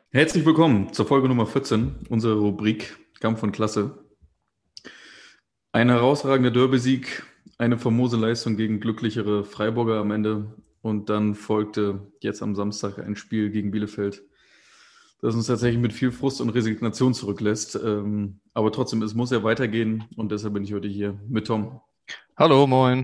Herzlich willkommen zur Folge Nummer 14, unsere Rubrik Kampf und Klasse. Ein herausragender Derby-Sieg, eine famose Leistung gegen glücklichere Freiburger am Ende und dann folgte jetzt am Samstag ein Spiel gegen Bielefeld, das uns tatsächlich mit viel Frust und Resignation zurücklässt. Aber trotzdem, es muss ja weitergehen und deshalb bin ich heute hier mit Tom. Hallo, moin.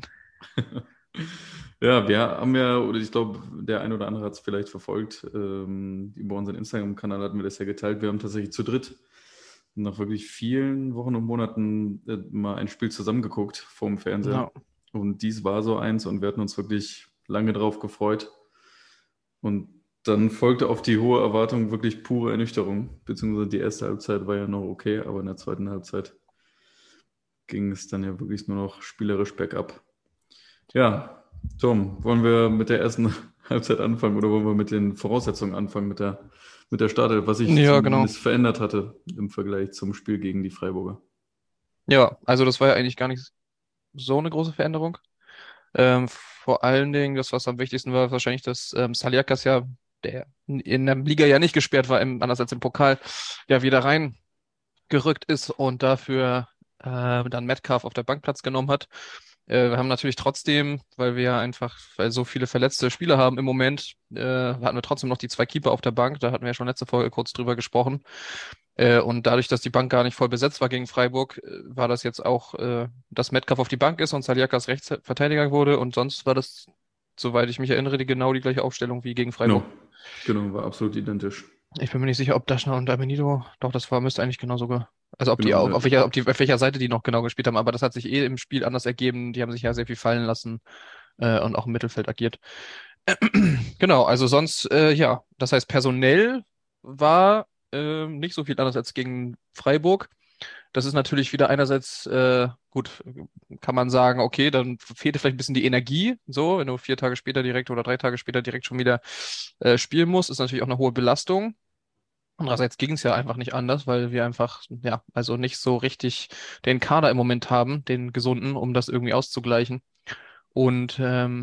Ja, wir haben ja, oder ich glaube, der eine oder andere hat es vielleicht verfolgt. Über unseren Instagram-Kanal hatten wir das ja geteilt. Wir haben tatsächlich zu dritt nach wirklich vielen Wochen und Monaten mal ein Spiel zusammengeguckt vorm Fernseher. Ja, Und dies war so eins und wir hatten uns wirklich lange drauf gefreut. Und dann folgte auf die hohe Erwartung wirklich pure Ernüchterung. Beziehungsweise die erste Halbzeit war ja noch okay, aber in der zweiten Halbzeit ging es dann ja wirklich nur noch spielerisch bergab. Ja, Tom, wollen wir mit der ersten Halbzeit anfangen oder wollen wir mit den Voraussetzungen anfangen, mit der Startelf, was sich ja, genau. zumindest verändert hatte im Vergleich zum Spiel gegen die Freiburger? Ja, also das war ja eigentlich gar nicht so eine große Veränderung. Vor allen Dingen, das, was am wichtigsten war, wahrscheinlich, dass Saliakas ja, der in der Liga ja nicht gesperrt war, anders als im Pokal, ja wieder reingerückt ist und dafür dann Metcalf auf der Bank Platz genommen hat. Wir haben natürlich trotzdem, weil so viele verletzte Spieler haben im Moment, hatten wir trotzdem noch die zwei Keeper auf der Bank. Da hatten wir ja schon letzte Folge kurz drüber gesprochen. Und dadurch, dass die Bank gar nicht voll besetzt war gegen Freiburg, war das jetzt auch, dass Metcalf auf die Bank ist und Saliakas Rechtsverteidiger wurde. Und sonst war das, soweit ich mich erinnere, genau die gleiche Aufstellung wie gegen Genau, Freiburg. genau, war absolut identisch. Ich bin mir nicht sicher, ob Daschner und Amenido, doch, müsste eigentlich genauso, also ob die Genau, auf welcher, auf welcher Seite die noch genau gespielt haben, aber das hat sich eh im Spiel anders ergeben. Die haben sich ja sehr viel fallen lassen, und auch im Mittelfeld agiert. Genau, also sonst, ja, das heißt, personell war nicht so viel anders als gegen Freiburg. Das ist natürlich wieder einerseits, gut, kann man sagen, okay, dann fehlte vielleicht ein bisschen die Energie, so, wenn du 4 Tage später direkt oder 3 Tage später direkt schon wieder spielen musst, ist natürlich auch eine hohe Belastung. Andererseits ging es ja einfach nicht anders, weil wir einfach, ja, also nicht so richtig den Kader im Moment haben, den gesunden, um das irgendwie auszugleichen. Und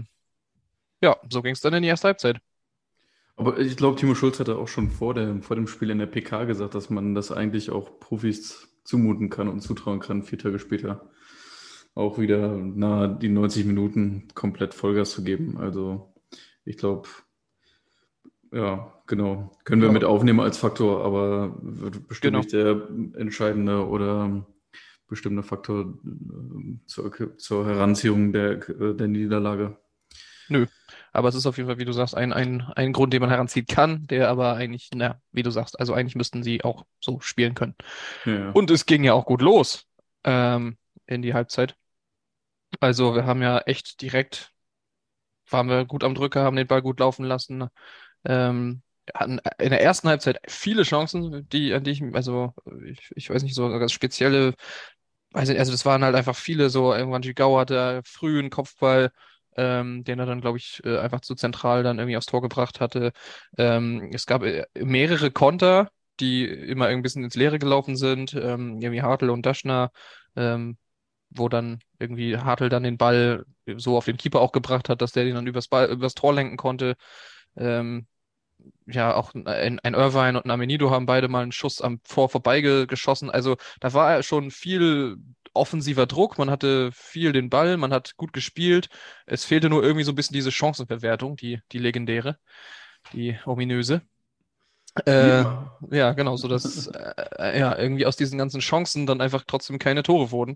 ja, so ging es dann in die erste Halbzeit. aber ich glaube, Timo Schulz hatte auch schon vor dem Spiel in der PK gesagt, dass man das eigentlich auch Profis zumuten kann und zutrauen kann, 4 Tage später auch wieder nahe die 90 Minuten komplett Vollgas zu geben. Also ich glaube, ja, genau. Können wir Ja, mit aufnehmen als Faktor, aber wird bestimmt genau. nicht der entscheidende oder bestimmende Faktor zur Heranziehung der Niederlage. Nö. Aber es ist auf jeden Fall, wie du sagst, ein Grund, den man heranziehen kann, der aber eigentlich, na, wie du sagst, also eigentlich müssten sie auch so spielen können. Ja, ja. Und es ging ja auch gut los in die Halbzeit. Also wir haben ja echt direkt, waren wir gut am Drücker, haben den Ball gut laufen lassen. Hatten in der ersten Halbzeit viele Chancen, an die ich weiß nicht, so ganz spezielle, weiß nicht, also das waren halt einfach viele, so irgendwann Gau hatte früh einen Kopfball, den er dann, glaube ich, einfach zu zentral dann irgendwie aufs Tor gebracht hatte. Es gab mehrere Konter, die immer ein bisschen ins Leere gelaufen sind, irgendwie Hartl und Daschner, ähm, wo dann irgendwie Hartl dann den Ball so auf den Keeper auch gebracht hat, dass der den dann übers Tor lenken konnte. Ähm, ja, auch ein Irvine und ein Amenido haben beide mal einen Schuss am Tor vorbeigeschossen. Also da war schon viel offensiver Druck. Man hatte viel den Ball, man hat gut gespielt. Es fehlte nur irgendwie so ein bisschen diese Chancenverwertung, die legendäre, die ominöse. Äh, Ja. ja, genau, so dass ja, irgendwie aus diesen ganzen Chancen dann einfach trotzdem keine Tore wurden.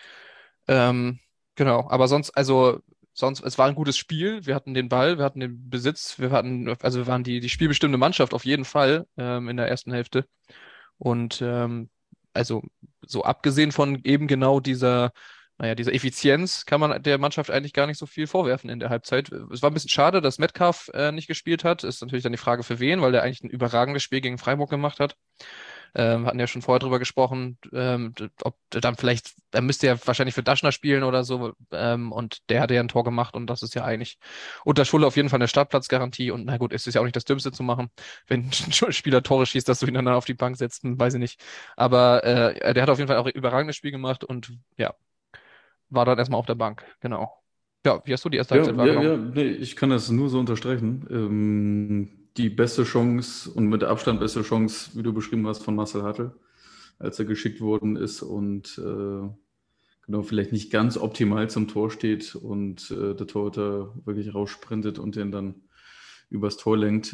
Ähm, genau, aber sonst, es war ein gutes Spiel. Wir hatten den Ball, wir hatten den Besitz, also wir waren die spielbestimmende Mannschaft auf jeden Fall in der ersten Hälfte. Und also so abgesehen von eben genau dieser Effizienz kann man der Mannschaft eigentlich gar nicht so viel vorwerfen in der Halbzeit. Es war ein bisschen schade, dass Metcalf nicht gespielt hat. Ist natürlich dann die Frage für wen, weil der eigentlich ein überragendes Spiel gegen Freiburg gemacht hat. Hatten ja schon vorher drüber gesprochen, ob dann vielleicht, er müsste ja wahrscheinlich für Daschner spielen oder so, und der hatte ja ein Tor gemacht und das ist ja eigentlich unter Schulle auf jeden Fall eine Startplatzgarantie und na gut, es ist ja auch nicht das Dümmste zu machen, wenn ein Spieler Tore schießt, dass du ihn dann auf die Bank setzt, weiß ich nicht. Aber der hat auf jeden Fall auch ein überragendes Spiel gemacht und ja, war dann erstmal auf der Bank, genau. Ja, wie hast du die erste Ja, Halbzeit ja, wahrgenommen? ja, nee, ich kann das nur so unterstreichen. die beste Chance und mit Abstand beste Chance, wie du beschrieben hast, von Marcel Hartl, als er geschickt worden ist und genau vielleicht nicht ganz optimal zum Tor steht und der Torhüter wirklich raussprintet und den dann übers Tor lenkt.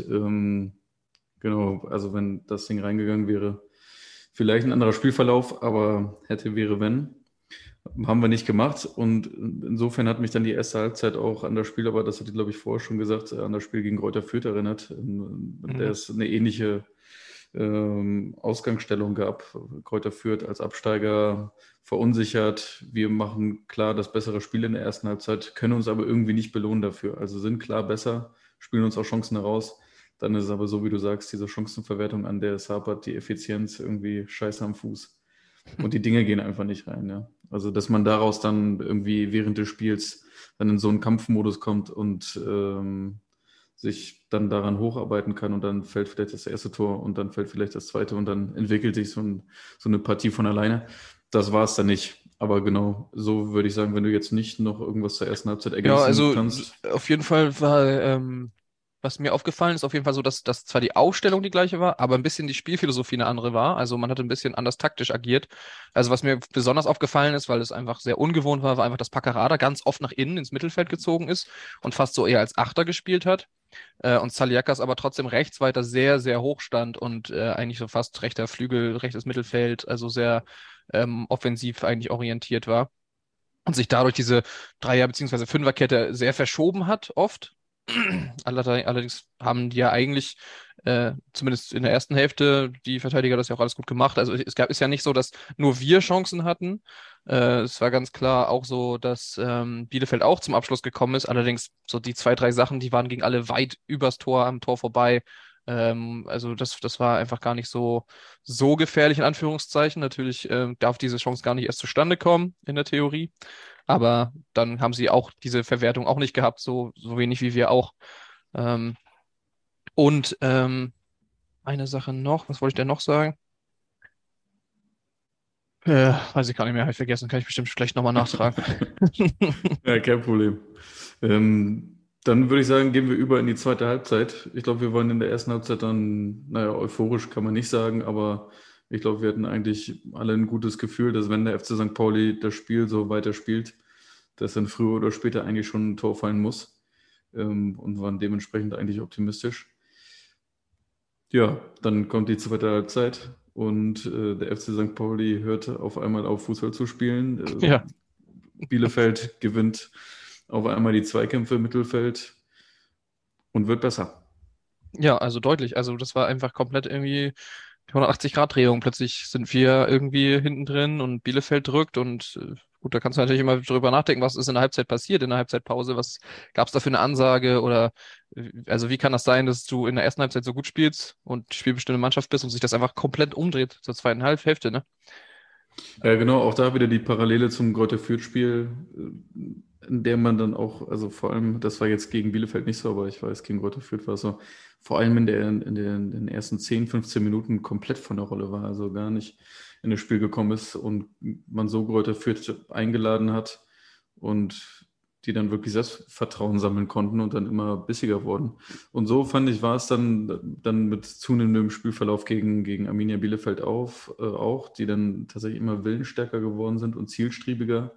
Genau, also wenn das Ding reingegangen wäre, vielleicht ein anderer Spielverlauf, aber hätte, wäre, wenn. Haben wir nicht gemacht und insofern hat mich dann die erste Halbzeit auch an das Spiel, aber das hatte ich glaube ich vorher schon gesagt, an das Spiel gegen Greuther Fürth erinnert, der es eine ähnliche Ausgangsstellung gab. Greuther Fürth als Absteiger verunsichert. Wir machen klar das bessere Spiel in der ersten Halbzeit, können uns aber irgendwie nicht belohnen dafür. Also sind klar besser, spielen uns auch Chancen heraus. Dann ist es aber so, wie du sagst, diese Chancenverwertung, an der es hapert, die Effizienz irgendwie scheiße am Fuß. Und die Dinge gehen einfach nicht rein, ja. Also, dass man daraus dann irgendwie während des Spiels dann in so einen Kampfmodus kommt und sich dann daran hocharbeiten kann und dann fällt vielleicht das erste Tor und dann fällt vielleicht das zweite und dann entwickelt sich so eine Partie von alleine. Das war es dann nicht. Aber genau, so würde ich sagen, wenn du jetzt nicht noch irgendwas zur ersten Halbzeit Ja, ergänzen also kannst. auf jeden Fall war, was mir aufgefallen ist, auf jeden Fall so, dass zwar die Aufstellung die gleiche war, aber ein bisschen die Spielphilosophie eine andere war. Also man hat ein bisschen anders taktisch agiert. Also was mir besonders aufgefallen ist, weil es einfach sehr ungewohnt war, war einfach, dass Packerada ganz oft nach innen ins Mittelfeld gezogen ist und fast so eher als Achter gespielt hat. Und Saliakas aber trotzdem rechts weiter sehr, sehr hoch stand und eigentlich so fast rechter Flügel, rechtes Mittelfeld, also sehr offensiv eigentlich orientiert war und sich dadurch diese Dreier- bzw. Fünferkette sehr verschoben hat, oft. Allerdings haben die ja eigentlich, zumindest in der ersten Hälfte, die Verteidiger das ja auch alles gut gemacht. Also ist ja nicht so, dass nur wir Chancen hatten. Es war ganz klar auch so, dass Bielefeld auch zum Abschluss gekommen ist. Allerdings so die zwei, drei Sachen, die waren gegen alle weit übers Tor, am Tor vorbei. Also das war einfach gar nicht so gefährlich, in Anführungszeichen. Natürlich darf diese Chance gar nicht erst zustande kommen in der Theorie. Aber dann haben sie auch diese Verwertung auch nicht gehabt, so wenig wie wir auch. Ähm, und eine Sache noch, was wollte ich denn noch sagen? Weiß ich gar nicht mehr, habe ich vergessen, kann ich bestimmt schlecht nochmal nachtragen. Ja, kein Problem. Dann würde ich sagen, gehen wir über in die zweite Halbzeit. Ich glaube, wir waren in der ersten Halbzeit dann, naja, euphorisch kann man nicht sagen, aber ich glaube, wir hatten eigentlich alle ein gutes Gefühl, dass wenn der FC St. Pauli das Spiel so weiterspielt, dass dann früher oder später eigentlich schon ein Tor fallen muss, und waren dementsprechend eigentlich optimistisch. Ja, dann kommt die zweite Halbzeit und der FC St. Pauli hört auf einmal auf, Fußball zu spielen. Ja, Bielefeld gewinnt auf einmal die Zweikämpfe im Mittelfeld und wird besser. ja, also deutlich. Also das war einfach komplett irgendwie 180-Grad-Drehung. Plötzlich sind wir irgendwie hinten drin und Bielefeld drückt und gut, da kannst du natürlich immer drüber nachdenken, was ist in der Halbzeit passiert, in der Halbzeitpause, was gab es da für eine Ansage oder also wie kann das sein, dass du in der ersten Halbzeit so gut spielst und spielbestimmte Mannschaft bist und sich das einfach komplett umdreht zur zweiten Hälfte, ne? Ja, genau, auch da wieder die Parallele zum Greuther Fürth-Spiel, in der man dann auch, also vor allem, das war jetzt gegen Bielefeld nicht so, aber ich weiß, gegen Greuther Fürth war es so, vor allem in den ersten 10, 15 Minuten komplett von der Rolle war, also gar nicht in das Spiel gekommen ist und man so Greuther Fürth eingeladen hat und die dann wirklich Selbstvertrauen sammeln konnten und dann immer bissiger wurden. Und so fand ich, war es dann mit zunehmendem Spielverlauf gegen Arminia Bielefeld auch, die dann tatsächlich immer willensstärker geworden sind und zielstrebiger.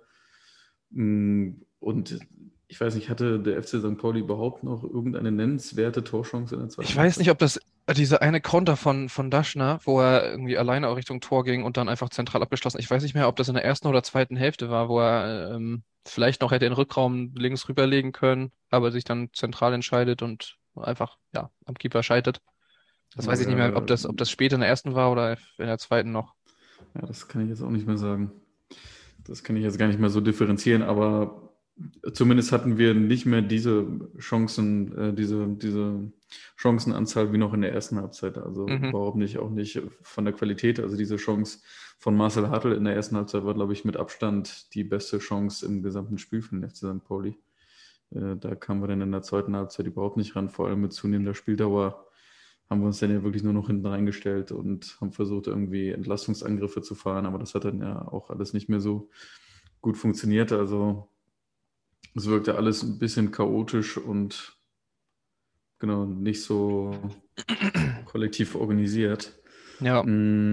Und ich weiß nicht, hatte der FC St. Pauli überhaupt noch irgendeine nennenswerte Torchance in der Ich zweiten weiß nicht, Halbzeit? ob das dieser eine Konter von Daschner, wo er irgendwie alleine auch Richtung Tor ging und dann einfach zentral abgeschlossen. Ich weiß nicht mehr, ob das in der ersten oder zweiten Hälfte war, wo er vielleicht noch hätte in den Rückraum links rüberlegen können, aber sich dann zentral entscheidet und einfach ja am Keeper scheitert. Das weiß ich nicht mehr, ob das später in der ersten war oder in der zweiten noch. Ja, das kann ich jetzt auch nicht mehr sagen. Das kann ich jetzt gar nicht mehr so differenzieren, aber zumindest hatten wir nicht mehr diese Chancen, diese Chancenanzahl wie noch in der ersten Halbzeit. Also Mhm. überhaupt nicht, auch nicht von der Qualität. Also diese Chance von Marcel Hartl in der ersten Halbzeit war, glaube ich, mit Abstand die beste Chance im gesamten Spiel für den FC St. Pauli. Da kamen wir dann in der zweiten Halbzeit überhaupt nicht ran, vor allem mit zunehmender Spieldauer haben wir uns dann ja wirklich nur noch hinten reingestellt und haben versucht, irgendwie Entlastungsangriffe zu fahren, aber das hat dann ja auch alles nicht mehr so gut funktioniert. Also es wirkte alles ein bisschen chaotisch und genau, nicht so kollektiv organisiert. Ja,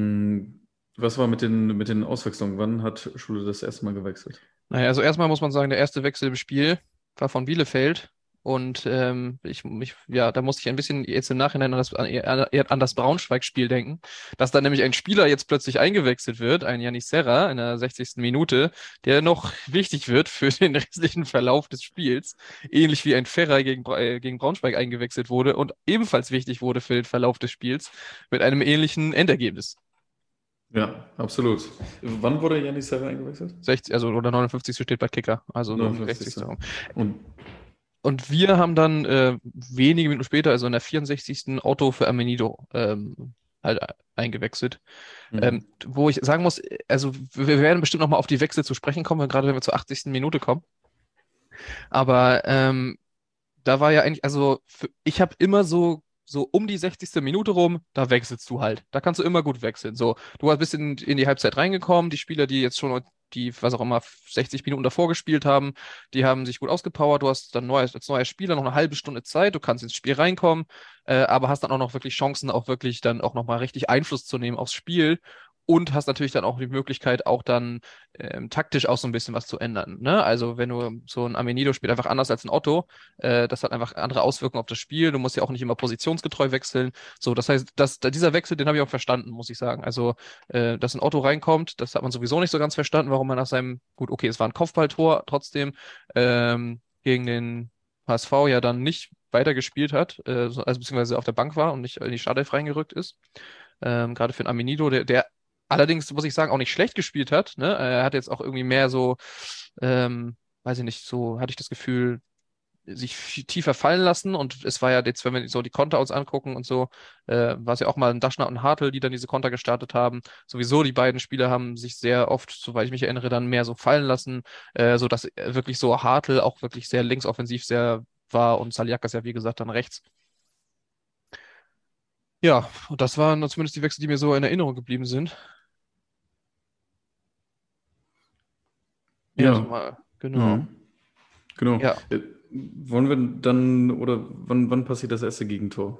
Was war mit den Auswechslungen? Wann hat Schule das erste Mal gewechselt? naja, also erstmal muss man sagen, der erste Wechsel im Spiel war von Bielefeld. Und ja, da musste ich ein bisschen jetzt im Nachhinein eher an das Braunschweig-Spiel denken, dass da nämlich ein Spieler jetzt plötzlich eingewechselt wird, ein Yanis Serra in der 60. Minute, der noch wichtig wird für den restlichen Verlauf des Spiels, ähnlich wie ein Ferrer gegen Braunschweig eingewechselt wurde und ebenfalls wichtig wurde für den Verlauf des Spiels mit einem ähnlichen Endergebnis. Ja, absolut. Wann wurde Janis Serra eingewechselt? 60, also oder 59. steht bei Kicker, also so um die 60. 59. herum. Und Und wir haben dann wenige Minuten später, also in der 64. Otto für Amenido halt eingewechselt. mhm. Wo ich sagen muss, also wir werden bestimmt nochmal auf die Wechsel zu sprechen kommen, gerade wenn wir zur 80. Minute kommen. Aber da war ja eigentlich, also ich habe immer so um die 60. Minute rum, da wechselst du halt. Da kannst du immer gut wechseln. So, du bist in die Halbzeit reingekommen, die Spieler, die jetzt schon die, was auch immer, 60 Minuten davor gespielt haben, die haben sich gut ausgepowert. Du hast dann als neuer Spieler noch eine halbe Stunde Zeit, du kannst ins Spiel reinkommen, aber hast dann auch noch wirklich Chancen, auch wirklich dann auch nochmal richtig Einfluss zu nehmen aufs Spiel. Und hast natürlich dann auch die Möglichkeit, auch dann taktisch auch so ein bisschen was zu ändern. Ne? Also wenn du so ein Amenido spielt einfach anders als ein Otto, das hat einfach andere Auswirkungen auf das Spiel. Du musst ja auch nicht immer positionsgetreu wechseln. So, das heißt, dieser Wechsel, den habe ich auch verstanden, muss ich sagen. Also, dass ein Otto reinkommt, das hat man sowieso nicht so ganz verstanden, warum man nach seinem, gut, okay, es war ein Kopfballtor, trotzdem gegen den HSV ja dann nicht weitergespielt hat, also beziehungsweise auf der Bank war und nicht in die Startelf reingerückt ist. Gerade für den Amenido, der allerdings, muss ich sagen, auch nicht schlecht gespielt hat. Ne? Er hat jetzt auch irgendwie mehr so, weiß ich nicht, so hatte ich das Gefühl, sich tiefer fallen lassen und es war ja jetzt, wenn wir so die Konter uns angucken und so, war es ja auch mal ein Daschner und Hartl, die dann diese Konter gestartet haben. Sowieso die beiden Spieler haben sich sehr oft, soweit ich mich erinnere, dann mehr so fallen lassen, so dass wirklich so Hartl auch wirklich sehr linksoffensiv sehr war und Saliakas ja wie gesagt dann rechts. Ja, und das waren zumindest die Wechsel, die mir so in Erinnerung geblieben sind. Ja, so Ja, mal, genau. mhm. Genau. Ja, Wollen wir dann, oder wann passiert das erste Gegentor?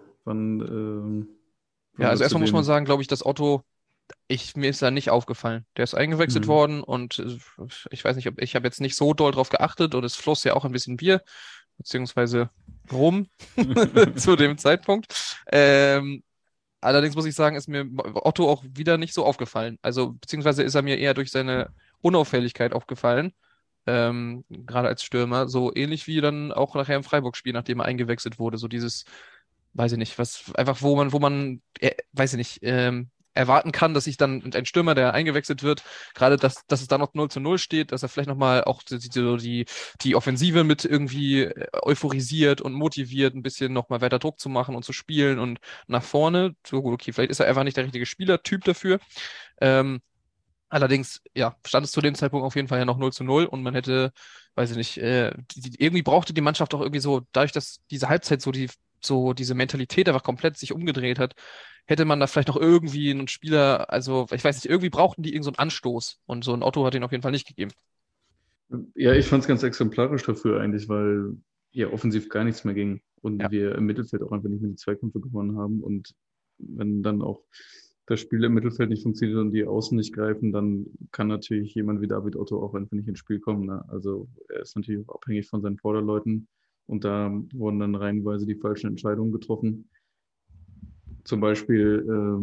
ja, Wollen wir also zu erstmal muss man dem? sagen, glaube ich, dass Otto mir ist da nicht aufgefallen. Der ist eingewechselt Mhm. worden und ich weiß nicht, ob ich habe jetzt nicht so doll drauf geachtet und es floss ja auch ein bisschen Bier, beziehungsweise rum zu dem Zeitpunkt. Allerdings muss ich sagen, ist mir Otto auch wieder nicht so aufgefallen. Also, beziehungsweise ist er mir eher durch seine Unauffälligkeit aufgefallen, gerade als Stürmer, so ähnlich wie dann auch nachher im Freiburg-Spiel, nachdem er eingewechselt wurde. So dieses, weiß ich nicht, was einfach, weiß ich nicht, erwarten kann, dass sich dann ein Stürmer, der eingewechselt wird, gerade dass es da noch 0:0 steht, dass er vielleicht nochmal auch die Offensive mit irgendwie euphorisiert und motiviert, ein bisschen nochmal weiter Druck zu machen und zu spielen und nach vorne. So gut, okay, vielleicht ist er einfach nicht der richtige Spielertyp dafür. Ähm, Allerdings, ja, stand es zu dem Zeitpunkt auf jeden Fall ja noch 0:0 und man hätte, weiß ich nicht, irgendwie brauchte die Mannschaft auch irgendwie so, dadurch, dass diese Halbzeit so diese Mentalität einfach komplett sich umgedreht hat, hätte man da vielleicht noch irgendwie einen Spieler, also ich weiß nicht, irgendwie brauchten die irgend so einen Anstoß und so ein Otto hat ihn auf jeden Fall nicht gegeben. Ja, ich fand es ganz exemplarisch dafür eigentlich, weil ja offensiv gar nichts mehr ging und Ja, wir im Mittelfeld auch einfach nicht mehr die Zweikämpfe gewonnen haben. Und wenn dann auch das Spiel im Mittelfeld nicht funktioniert und die Außen nicht greifen, dann kann natürlich jemand wie David Otto auch einfach nicht ins Spiel kommen. Ne? Also er ist natürlich auch abhängig von seinen Vorderleuten und da wurden dann reihenweise die falschen Entscheidungen getroffen. Zum Beispiel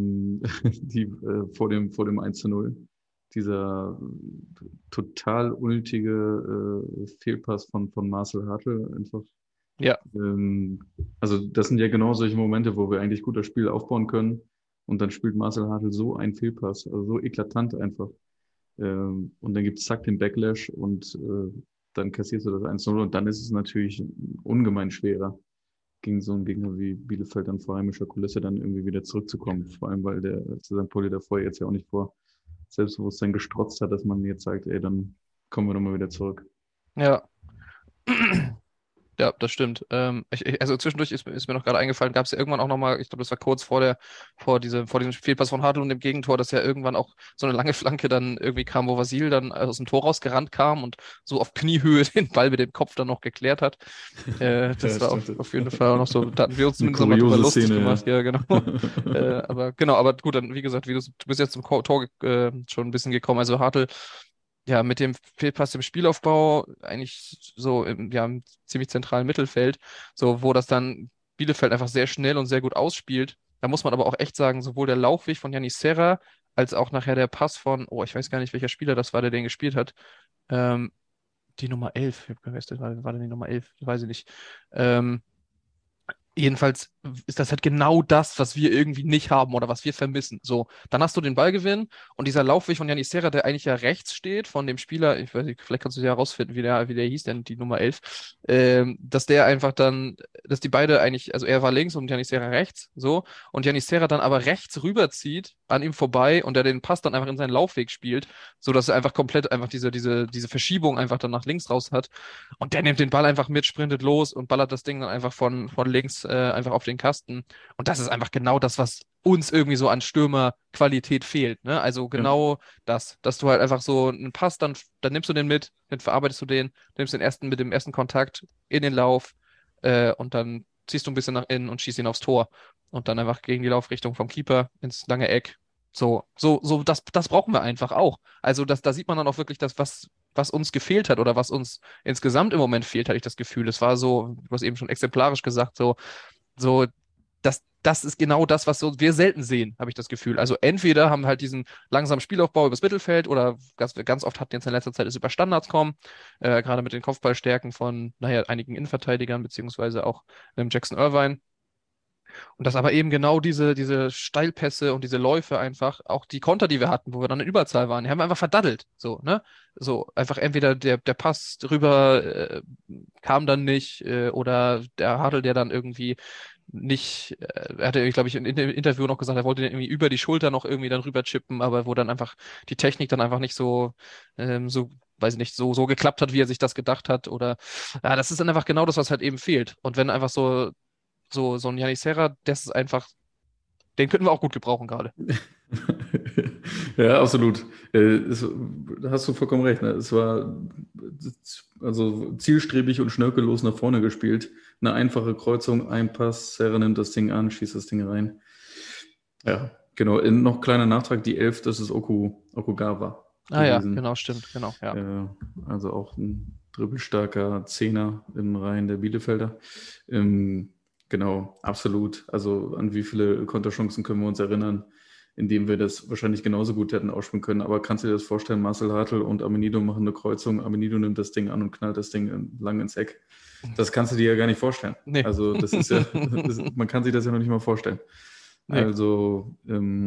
vor dem 1:0. Dieser total unnötige Fehlpass von Marcel Hartl einfach. ja, Ähm, also das sind ja genau solche Momente, wo wir eigentlich gut das Spiel aufbauen können. Und dann spielt Marcel Hartl so einen Fehlpass, also so eklatant einfach. Und dann gibt es zack den Backlash und dann kassierst du das 1:0 und dann ist es natürlich ungemein schwerer gegen so einen Gegner wie Bielefeld dann vor heimischer Kulisse dann irgendwie wieder zurückzukommen. Vor allem, weil der St. Pauli davor jetzt ja auch nicht vor Selbstbewusstsein gestrotzt hat, dass man jetzt sagt, ey, dann kommen wir doch mal wieder zurück. ja. Ja, das stimmt. Also zwischendurch ist mir noch gerade eingefallen, gab es ja irgendwann auch nochmal, ich glaube, das war kurz vor diesem Fehlpass von Hartl und dem Gegentor, dass ja irgendwann auch so eine lange Flanke dann irgendwie kam, wo Vasil dann aus dem Tor rausgerannt kam und so auf Kniehöhe den Ball mit dem Kopf dann noch geklärt hat. Ja, Das war stimmt. auf jeden Fall auch noch so, da hatten wir uns Eine zumindest nochmal drüber kuriose lustig Szene, gemacht, ja, genau. Aber genau, aber gut, dann wie gesagt, du bist jetzt zum Tor schon ein bisschen gekommen. Also Hartl ja, mit dem Fehlpass im Spielaufbau, eigentlich so im ziemlich zentralen Mittelfeld, so wo das dann Bielefeld einfach sehr schnell und sehr gut ausspielt. Da muss man aber auch echt sagen, sowohl der Laufweg von Yanis Serra als auch nachher der Pass von, oh, ich weiß gar nicht, welcher Spieler das war, der den gespielt hat. Ähm, die Nummer 11, ich hab vergessen, war denn die Nummer 11? Weiß ich nicht. Ähm, Jedenfalls ist das halt genau das, was wir irgendwie nicht haben oder was wir vermissen. So, dann hast du den Ballgewinn und dieser Laufweg von Yanis Serra, der eigentlich ja rechts steht, von dem Spieler, ich weiß nicht, vielleicht kannst du ja herausfinden, wie der hieß, denn die Nummer 11, dass der einfach dann, dass die beide eigentlich, also er war links und Yanis Serra rechts, so, und Yanis Serra dann aber rechts rüberzieht, an ihm vorbei und der den Pass dann einfach in seinen Laufweg spielt, so dass er einfach komplett einfach diese Verschiebung einfach dann nach links raus hat. Und der nimmt den Ball einfach mit, sprintet los und ballert das Ding dann einfach von links einfach auf den Kasten. Und das ist einfach genau das, was uns irgendwie so an Stürmerqualität fehlt. Ne? Also ja. genau das, dass du halt einfach so einen Pass, dann nimmst du den mit, dann verarbeitest du den, nimmst den ersten mit dem ersten Kontakt in den Lauf und dann ziehst du ein bisschen nach innen und schießt ihn aufs Tor. Und dann einfach gegen die Laufrichtung vom Keeper ins lange Eck. So, das brauchen wir einfach auch. Also da sieht man dann auch wirklich das, was uns gefehlt hat oder was uns insgesamt im Moment fehlt, hatte ich das Gefühl. Es war so, du hast eben schon exemplarisch gesagt, so, das ist genau das, was wir selten sehen, habe ich das Gefühl. Also entweder haben wir halt diesen langsamen Spielaufbau übers Mittelfeld oder ganz oft hatten jetzt in letzter Zeit es über Standards kommen, gerade mit den Kopfballstärken von, naja, einigen Innenverteidigern, beziehungsweise auch Jackson Irvine. Und dass aber eben genau diese Steilpässe und diese Läufe einfach, auch die Konter, die wir hatten, wo wir dann in Überzahl waren, die haben wir einfach verdaddelt. So, ne? So, einfach entweder der Pass drüber kam dann nicht oder der Hartl, der dann irgendwie nicht, er hatte, glaube ich, in dem Interview noch gesagt, er wollte den irgendwie über die Schulter noch irgendwie dann rüber chippen, aber wo dann einfach die Technik dann einfach nicht so, weiß ich nicht, so geklappt hat, wie er sich das gedacht hat. Oder ja, das ist dann einfach genau das, was halt eben fehlt. Und wenn einfach so ein Yanis Serra, das ist einfach, den könnten wir auch gut gebrauchen gerade. Ja, absolut. Da hast du vollkommen recht. Ne? Es war also zielstrebig und schnörkellos nach vorne gespielt. Eine einfache Kreuzung, ein Pass, Serra nimmt das Ding an, schießt das Ding rein. Ja, genau. Noch kleiner Nachtrag, die 11, das ist Okugawa Ah ja, gewesen. genau, stimmt, genau, ja. Also auch ein dribbelstarker Zehner im Reihen der Bielefelder. Genau, absolut. Also an wie viele Konterchancen können wir uns erinnern, indem wir das wahrscheinlich genauso gut hätten ausspielen können. Aber kannst du dir das vorstellen, Marcel Hartl und Amenido machen eine Kreuzung, Amenido nimmt das Ding an und knallt das Ding lang ins Eck. Das kannst du dir ja gar nicht vorstellen. Nee. Also das ist ja, man kann sich das ja noch nicht mal vorstellen. Nee. Also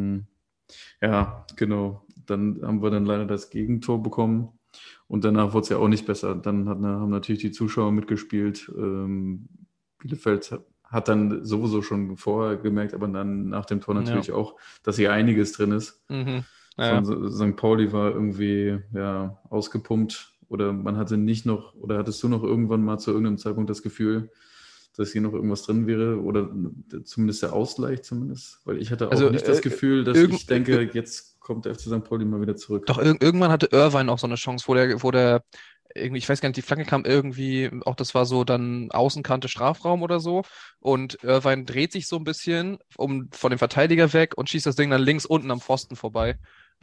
ja, genau. Dann haben wir dann leider das Gegentor bekommen und danach wurde es ja auch nicht besser. Dann haben natürlich die Zuschauer mitgespielt. Bielefeld hat dann sowieso schon vorher gemerkt, aber dann nach dem Tor natürlich auch, dass hier einiges drin ist. Mhm. Von St. Pauli war irgendwie ja, ausgepumpt oder man hatte nicht noch, oder hattest du noch irgendwann mal zu irgendeinem Zeitpunkt das Gefühl, dass hier noch irgendwas drin wäre oder zumindest der Ausgleich zumindest? Weil ich hatte auch nicht das Gefühl, dass ich denke, jetzt kommt der FC St. Pauli mal wieder zurück. Doch, irgendwann hatte Irvine auch so eine Chance, wo der irgendwie, ich weiß gar nicht, die Flanke kam irgendwie, auch das war so dann Außenkante Strafraum oder so. Und Irvine dreht sich so ein bisschen von dem Verteidiger weg und schießt das Ding dann links unten am Pfosten vorbei.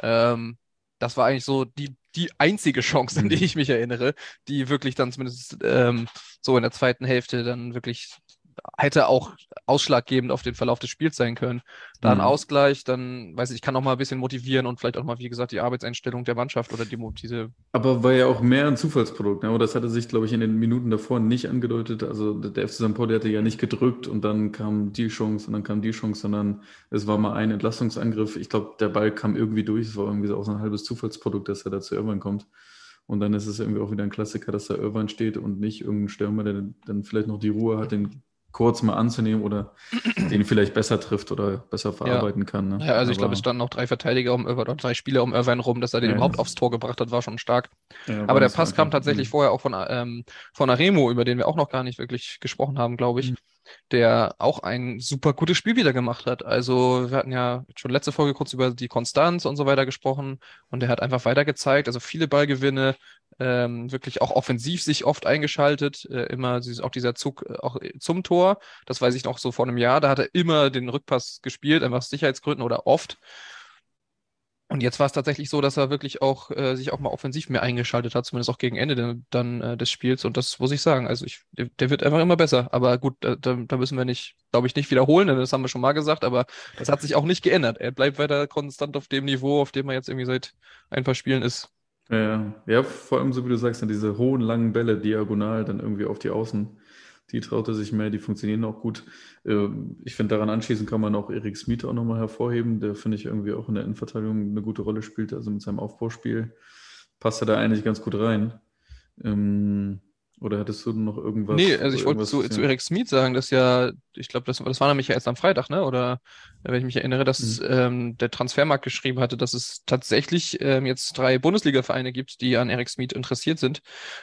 Das war eigentlich so die einzige Chance, an die ich mich erinnere, die wirklich dann zumindest so in der zweiten Hälfte dann wirklich hätte auch ausschlaggebend auf den Verlauf des Spiels sein können. Da ein Ausgleich, dann, weiß ich kann auch mal ein bisschen motivieren und vielleicht auch mal, wie gesagt, die Arbeitseinstellung der Mannschaft oder diese. Aber war ja auch mehr ein Zufallsprodukt, ne? Oder das hatte sich, glaube ich, in den Minuten davor nicht angedeutet. Also der FC St. Pauli hatte ja nicht gedrückt und dann kam die Chance und dann kam die Chance, sondern es war mal ein Entlastungsangriff. Ich glaube, der Ball kam irgendwie durch. Es war irgendwie so auch so ein halbes Zufallsprodukt, dass er da zu Irvine kommt. Und dann ist es irgendwie auch wieder ein Klassiker, dass da Irvine steht und nicht irgendein Stürmer, der dann vielleicht noch die Ruhe hat, den kurz mal anzunehmen oder den vielleicht besser trifft oder besser Ja. verarbeiten kann. Ne? Ja, also ich glaube, es Aber standen noch 3 Verteidiger oder 3 Spieler um Irvine rum, dass er den ja, überhaupt aufs Tor gebracht hat, war schon stark. ja, Aber der war Pass kam einfach. tatsächlich vorher auch von Aremo, über den wir auch noch gar nicht wirklich gesprochen haben, glaube ich, der auch ein super gutes Spiel wieder gemacht hat. Also wir hatten ja schon letzte Folge kurz über die Konstanz und so weiter gesprochen und der hat einfach weiter gezeigt, also viele Ballgewinne, wirklich auch offensiv sich oft eingeschaltet, immer auch dieser Zug auch zum Tor, das weiß ich noch so vor einem Jahr, da hat er immer den Rückpass gespielt, einfach aus Sicherheitsgründen oder oft. Und jetzt war es tatsächlich so, dass er wirklich auch sich auch mal offensiv mehr eingeschaltet hat, zumindest auch gegen Ende des Spiels. Und das muss ich sagen. Also der wird einfach immer besser. Aber gut, da müssen wir nicht, glaube ich, nicht wiederholen, denn das haben wir schon mal gesagt. Aber das hat sich auch nicht geändert. Er bleibt weiter konstant auf dem Niveau, auf dem er jetzt irgendwie seit ein paar Spielen ist. Ja, vor allem so wie du sagst, dann diese hohen, langen Bälle diagonal dann irgendwie auf die Außen, die traut er sich mehr, die funktionieren auch gut. Ich finde, daran anschließend kann man auch Erik Smith auch nochmal hervorheben, der finde ich irgendwie auch in der Innenverteidigung eine gute Rolle spielt, also mit seinem Aufbauspiel passt er da eigentlich ganz gut rein. Ähm, oder hattest du noch Nee, irgendwas, also ich wollte irgendwas zu gesehen? Erik Smith sagen, dass ja, ich glaube, das war nämlich ja erst am Freitag, ne? Oder wenn ich mich erinnere, dass Mhm. der Transfermarkt geschrieben hatte, dass es tatsächlich jetzt 3 Bundesliga-Vereine gibt, die an Erik Smith interessiert sind.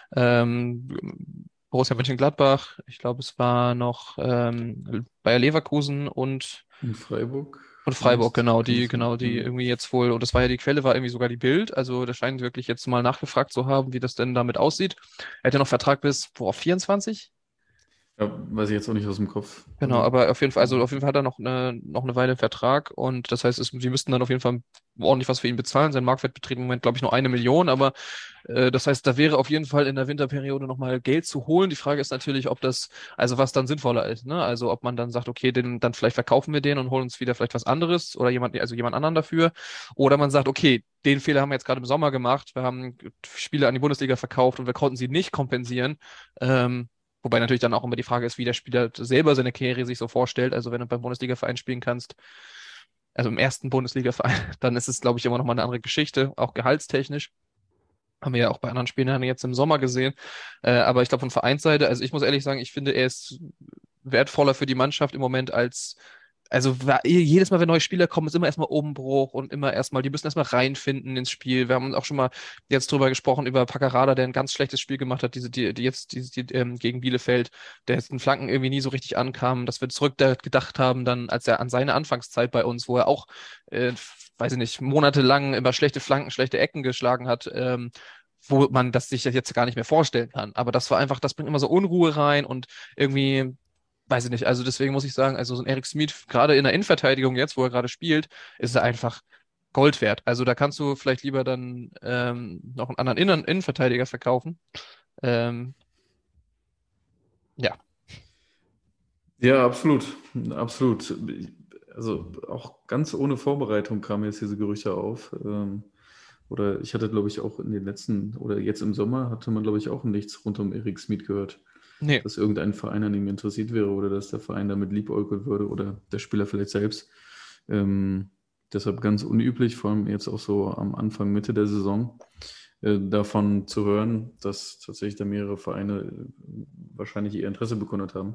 Borussia Mönchengladbach, ich glaube, es war noch Bayer Leverkusen In Freiburg und Freiburg, vielleicht, genau, kann die, das sein? genau, die Ja. irgendwie jetzt wohl, und das war ja die Quelle, war irgendwie sogar die Bild, also da scheint wirklich jetzt mal nachgefragt zu haben, wie das denn damit aussieht. Er hat ja noch Vertrag bis, auf 24? Ja, weiß ich jetzt auch nicht aus dem Kopf. Genau, aber auf jeden Fall, also auf jeden Fall hat er noch eine Weile Vertrag und das heißt, sie müssten dann auf jeden Fall ordentlich was für ihn bezahlen. Sein Marktwert beträgt im Moment, glaube ich, nur 1 Million, aber das heißt, da wäre auf jeden Fall in der Winterperiode nochmal Geld zu holen. Die Frage ist natürlich, ob das, also was dann sinnvoller ist, ne? Also ob man dann sagt, okay, dann vielleicht verkaufen wir den und holen uns wieder vielleicht was anderes oder jemand anderen dafür. Oder man sagt, okay, den Fehler haben wir jetzt gerade im Sommer gemacht. Wir haben Spiele an die Bundesliga verkauft und wir konnten sie nicht kompensieren. Wobei natürlich dann auch immer die Frage ist, wie der Spieler selber seine Karriere sich so vorstellt. Also wenn du beim Bundesliga-Verein spielen kannst, also im ersten Bundesliga-Verein, dann ist es, glaube ich, immer noch mal eine andere Geschichte, auch gehaltstechnisch. Haben wir ja auch bei anderen Spielern jetzt im Sommer gesehen. Aber ich glaube, von Vereinsseite, also ich muss ehrlich sagen, ich finde, er ist wertvoller für die Mannschaft im Moment als, also jedes Mal, wenn neue Spieler kommen, ist immer erstmal Umbruch und immer erstmal, die müssen erstmal reinfinden ins Spiel. Wir haben auch schon mal jetzt drüber gesprochen, über Paccarada, der ein ganz schlechtes Spiel gemacht hat, gegen Bielefeld, der jetzt in Flanken irgendwie nie so richtig ankam, dass wir zurück da gedacht haben, dann, als er an seine Anfangszeit bei uns, wo er auch, weiß ich nicht, monatelang immer schlechte Flanken, schlechte Ecken geschlagen hat, wo man das sich jetzt gar nicht mehr vorstellen kann. Aber das war einfach, das bringt immer so Unruhe rein und irgendwie, weiß ich nicht, also deswegen muss ich sagen, also so ein Eric Smith, gerade in der Innenverteidigung jetzt, wo er gerade spielt, ist er einfach Gold wert. Also da kannst du vielleicht lieber dann noch einen anderen Innenverteidiger verkaufen. Ähm, ja, Ja, absolut. Absolut. Also auch ganz ohne Vorbereitung kamen jetzt diese Gerüchte auf. Oder ich hatte, glaube ich, auch in den letzten, oder jetzt im Sommer hatte man, glaube ich, auch nichts rund um Erik Smith gehört, nee, dass irgendein Verein an ihm interessiert wäre oder dass der Verein damit liebäugeln würde oder der Spieler vielleicht selbst. Ähm, Deshalb ganz unüblich, vor allem jetzt auch so am Anfang, Mitte der Saison, davon zu hören, dass tatsächlich da mehrere Vereine wahrscheinlich ihr Interesse bekundet haben.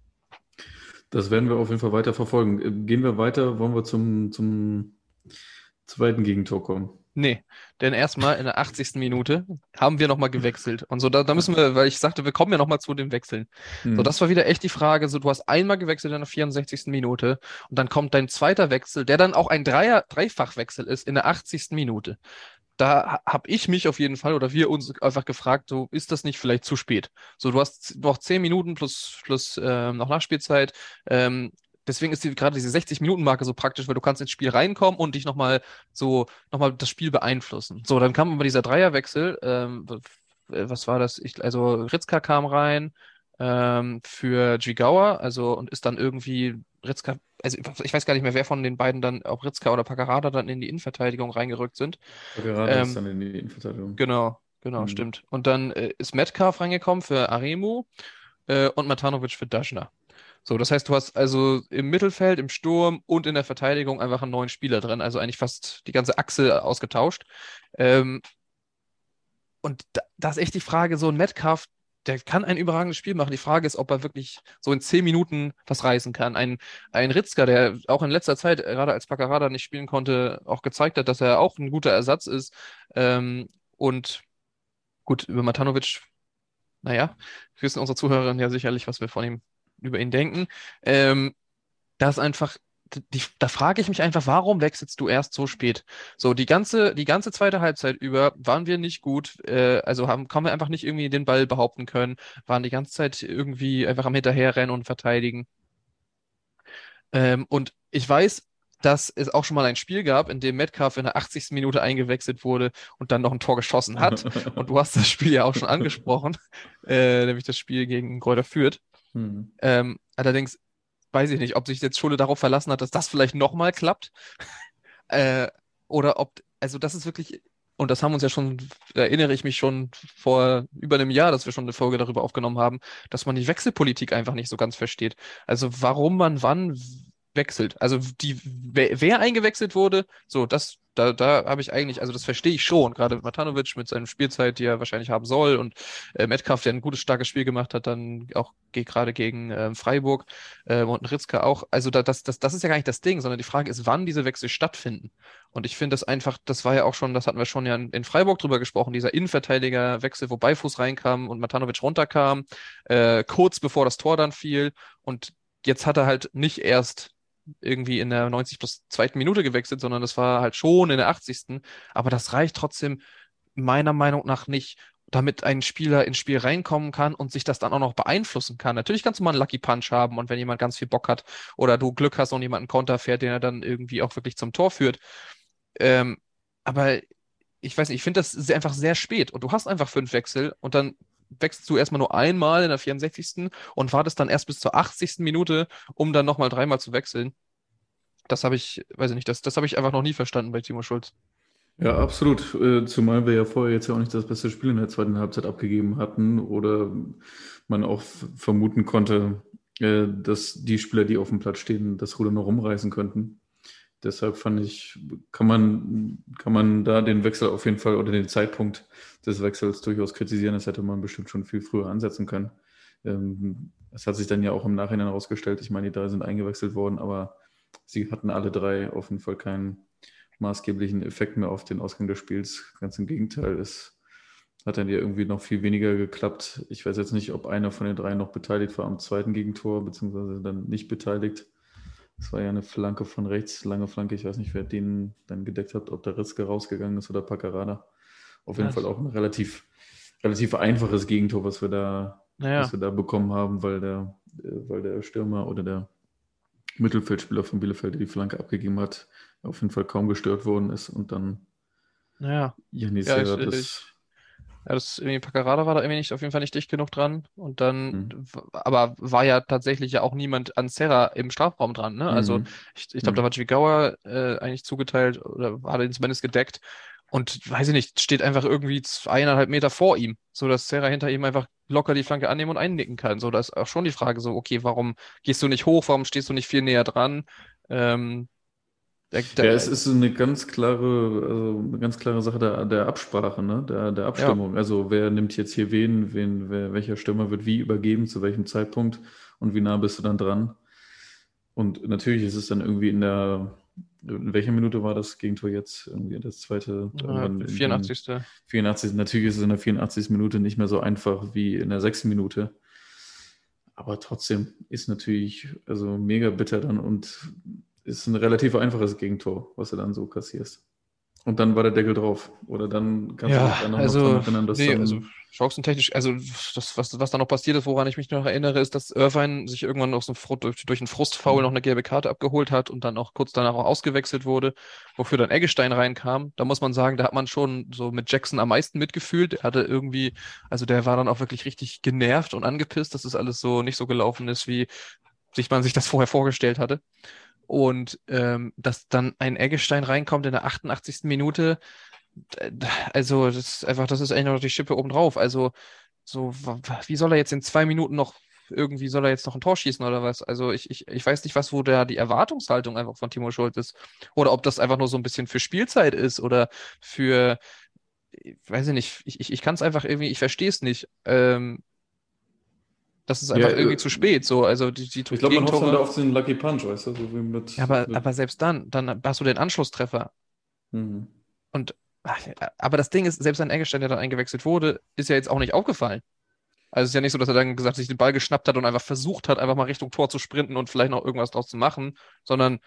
Das werden wir auf jeden Fall weiter verfolgen. Gehen wir weiter, wollen wir zum zweiten Gegentor kommen. nee. Denn erstmal in der 80. Minute haben wir nochmal gewechselt. Und so, da müssen wir, weil ich sagte, wir kommen ja nochmal zu den Wechseln. So, Hm. das war wieder echt die Frage. So, du hast einmal gewechselt in der 64. Minute und dann kommt dein zweiter Wechsel, der dann auch ein Dreifachwechsel ist in der 80. Minute. Da habe ich mich auf jeden Fall oder wir uns einfach gefragt, so ist das nicht vielleicht zu spät? So, du hast noch 10 Minuten plus noch Nachspielzeit. Ähm, Deswegen ist gerade diese 60-Minuten-Marke so praktisch, weil du kannst ins Spiel reinkommen und dich nochmal das Spiel beeinflussen. So, dann kam aber dieser Dreierwechsel. Was war das? Also Ritzka kam rein für Jigawa, also und ist dann irgendwie Ritzka, also ich weiß gar nicht mehr, wer von den beiden dann, ob Ritzka oder Paccarada dann in die Innenverteidigung reingerückt sind. Gerade ist Ähm, dann in die Innenverteidigung. genau, Hm. stimmt. Und dann ist Metcalf reingekommen für Aremu und Matanovic für Daschner. So, das heißt, du hast also im Mittelfeld, im Sturm und in der Verteidigung einfach einen neuen Spieler drin, also eigentlich fast die ganze Achse ausgetauscht. Ähm, und da ist echt die Frage, so ein Metcalf, der kann ein überragendes Spiel machen. Die Frage ist, ob er wirklich so in 10 Minuten was reißen kann. Ein Ritzka, der auch in letzter Zeit, gerade als Paccarada nicht spielen konnte, auch gezeigt hat, dass er auch ein guter Ersatz ist. Und gut, über Matanovic, naja, wissen unsere Zuhörerinnen ja sicherlich, was wir von ihm über ihn denken. Ähm, Das ist einfach, da frage ich mich einfach, warum wechselst du erst so spät? So, die ganze zweite Halbzeit über waren wir nicht gut, also haben wir einfach nicht irgendwie den Ball behaupten können, waren die ganze Zeit irgendwie einfach am Hinterherrennen und verteidigen. Und ich weiß, dass es auch schon mal ein Spiel gab, in dem Metcalf in der 80. Minute eingewechselt wurde und dann noch ein Tor geschossen hat. Und du hast das Spiel ja auch schon angesprochen, nämlich das Spiel gegen Greuther Fürth. Hm. Allerdings weiß ich nicht, ob sich jetzt Schule darauf verlassen hat, dass das vielleicht nochmal klappt. Äh, oder ob, also das ist wirklich, und das haben uns ja schon, erinnere ich mich schon vor über einem Jahr, dass wir schon eine Folge darüber aufgenommen haben, dass man die Wechselpolitik einfach nicht so ganz versteht. Also warum man wann wechselt. Also wer eingewechselt wurde, so, da habe ich eigentlich, also das verstehe ich schon, gerade mit Matanovic mit seiner Spielzeit, die er wahrscheinlich haben soll und Metcalf, der ein gutes, starkes Spiel gemacht hat, dann auch gerade gegen Freiburg und ein Ritzka auch. Also das ist ja gar nicht das Ding, sondern die Frage ist, wann diese Wechsel stattfinden. Und ich finde das einfach, das war ja auch schon, das hatten wir schon ja in Freiburg drüber gesprochen, dieser Innenverteidiger-Wechsel, wo Beifuß reinkam und Matanovic runterkam, kurz bevor das Tor dann fiel. Und jetzt hat er halt nicht erst irgendwie in der 90 plus zweiten Minute gewechselt, sondern das war halt schon in der 80. Aber das reicht trotzdem meiner Meinung nach nicht, damit ein Spieler ins Spiel reinkommen kann und sich das dann auch noch beeinflussen kann. Natürlich kannst du mal einen Lucky Punch haben und wenn jemand ganz viel Bock hat oder du Glück hast und jemand einen Konter fährt, den er dann irgendwie auch wirklich zum Tor führt. Ähm, aber ich weiß nicht, ich finde das einfach sehr spät und du hast einfach 5 Wechsel und dann wechselst du erstmal nur einmal in der 64. und wartest dann erst bis zur 80. Minute, um dann nochmal dreimal zu wechseln. Das habe ich, weiß ich nicht, das habe ich einfach noch nie verstanden bei Timo Schulz. Ja, absolut. Zumal wir ja vorher jetzt ja auch nicht das beste Spiel in der zweiten Halbzeit abgegeben hatten oder man auch vermuten konnte, dass die Spieler, die auf dem Platz stehen, das Ruder noch rumreißen könnten. Deshalb fand ich, kann man da den Wechsel auf jeden Fall oder den Zeitpunkt des Wechsels durchaus kritisieren. Das hätte man bestimmt schon viel früher ansetzen können. Es hat sich dann ja auch im Nachhinein herausgestellt, ich meine, die 3 sind eingewechselt worden, aber sie hatten alle 3 auf jeden Fall keinen maßgeblichen Effekt mehr auf den Ausgang des Spiels. Ganz im Gegenteil, es hat dann ja irgendwie noch viel weniger geklappt. Ich weiß jetzt nicht, ob einer von den 3 noch beteiligt war am zweiten Gegentor, beziehungsweise dann nicht beteiligt. Es war ja eine Flanke von rechts, lange Flanke. Ich weiß nicht, wer den dann gedeckt hat, ob der Ritzke rausgegangen ist oder Paccarada. Auf jeden Ja, Fall auch ein relativ einfaches Gegentor, was naja, wir da bekommen haben, weil der Stürmer oder der Mittelfeldspieler von Bielefeld, der die Flanke abgegeben hat, auf jeden Fall kaum gestört worden ist und dann naja. Janis Ja, Serra das. ja, das irgendwie Paccarada war da irgendwie nicht, auf jeden Fall nicht dicht genug dran. Und dann, Hm, aber war ja tatsächlich ja auch niemand an Serra im Strafraum dran, ne? Also hm, ich glaube, da hm. war Chigauer eigentlich zugeteilt oder hat ihn zumindest gedeckt. Und weiß ich nicht, steht einfach irgendwie 1,5 Meter vor ihm, so dass Serra hinter ihm einfach locker die Flanke annehmen und einnicken kann. So, da ist auch schon die Frage so, okay, warum gehst du nicht hoch, warum stehst du nicht viel näher dran? Ähm, Ja, es der, ist also eine ganz klare Sache der Absprache, ne? Der ja, Abstimmung. Also wer nimmt jetzt hier welcher Stürmer wird wie übergeben, zu welchem Zeitpunkt und wie nah bist du dann dran? Und natürlich ist es dann irgendwie in welcher Minute war das Gegentor jetzt? Irgendwie das zweite, irgendwann in den 84. 84. Natürlich ist es in der 84. Minute nicht mehr so einfach wie in der 6. Minute. Aber trotzdem ist natürlich also mega bitter dann und ist ein relativ einfaches Gegentor, was du dann so kassierst. Und dann war der Deckel drauf. Oder dann kannst du dich Ja, dann auch noch dran also, erinnern, dass nee, also dann. chancentechnisch, also das, was da noch passiert ist, woran ich mich noch erinnere, ist, dass Irvine sich irgendwann noch so durch einen Frustfoul noch Hm, eine gelbe Karte abgeholt hat und dann auch kurz danach auch ausgewechselt wurde, wofür dann Eggestein reinkam. Da muss man sagen, da hat man schon so mit Jackson am meisten mitgefühlt. Er hatte irgendwie, also der war dann auch wirklich richtig genervt und angepisst, dass das alles so nicht so gelaufen ist, wie man sich das vorher vorgestellt hatte. Und dass dann ein Eggestein reinkommt in der 88. Minute, also das ist einfach, das ist eigentlich noch die Schippe obendrauf. Also so, wie soll er jetzt in 2 Minuten noch irgendwie, soll er jetzt noch ein Tor schießen oder was? Also ich weiß nicht, was, wo da die Erwartungshaltung einfach von Timo Schulz ist. Oder ob das einfach nur so ein bisschen für Spielzeit ist oder für, weiß ich nicht, ich kann es einfach irgendwie, ich verstehe es nicht. Das ist Ja, einfach irgendwie zu spät, so. Also die ich glaube, man hofft dann da Gegentore. auf den Lucky Punch, weißt du, so wie Ja, aber selbst dann hast du den Anschlusstreffer. Mhm. Und, ach, aber das Ding ist, selbst ein Eggestein, der dann eingewechselt wurde, ist ja jetzt auch nicht aufgefallen. Also es ist ja nicht so, dass er dann gesagt sich den Ball geschnappt hat und einfach versucht hat, einfach mal Richtung Tor zu sprinten und vielleicht noch irgendwas draus zu machen, sondern